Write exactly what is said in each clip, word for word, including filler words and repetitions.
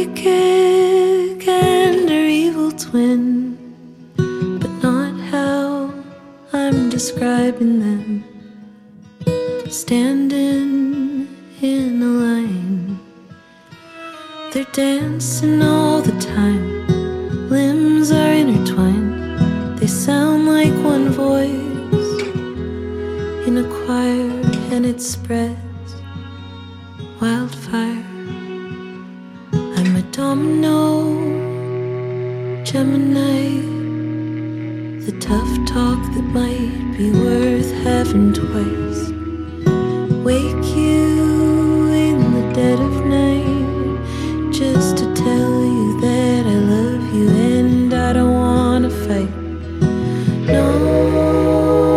psychic and her evil twin, but not how I'm describing them. Standing in a line, they're dancing all the time. Limbs are intertwined, they sound like one voice in a choir, and it spreads wildfire. I'm a domino, Gemini, the tough talk that might be worth having twice. Wake you in the dead of night just to tell you that I love you and I don't wanna fight. No.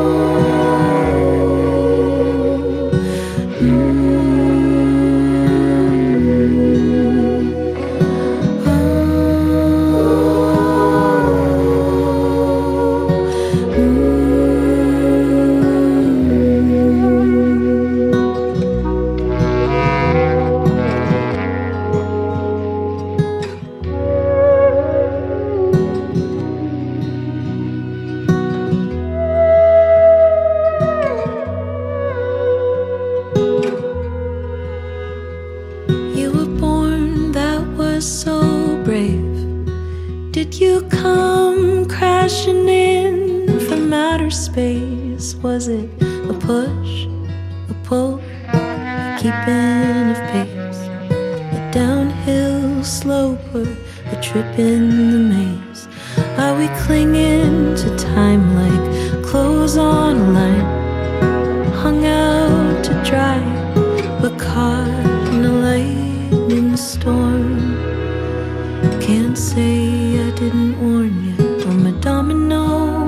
So brave. Did you come crashing in from outer space? Was it a push, a pull, keeping of pace? A downhill slope or a trip in the maze? Are we clinging to time like clothes on a line, hung out to dry but caught in a lightning storm? Can't say I didn't warn you. I'm a domino,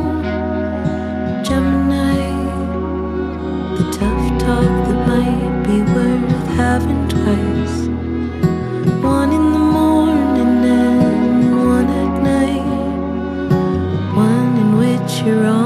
Gemini, the tough talk that might be worth having twice. One in the morning and one at night, one in which you're on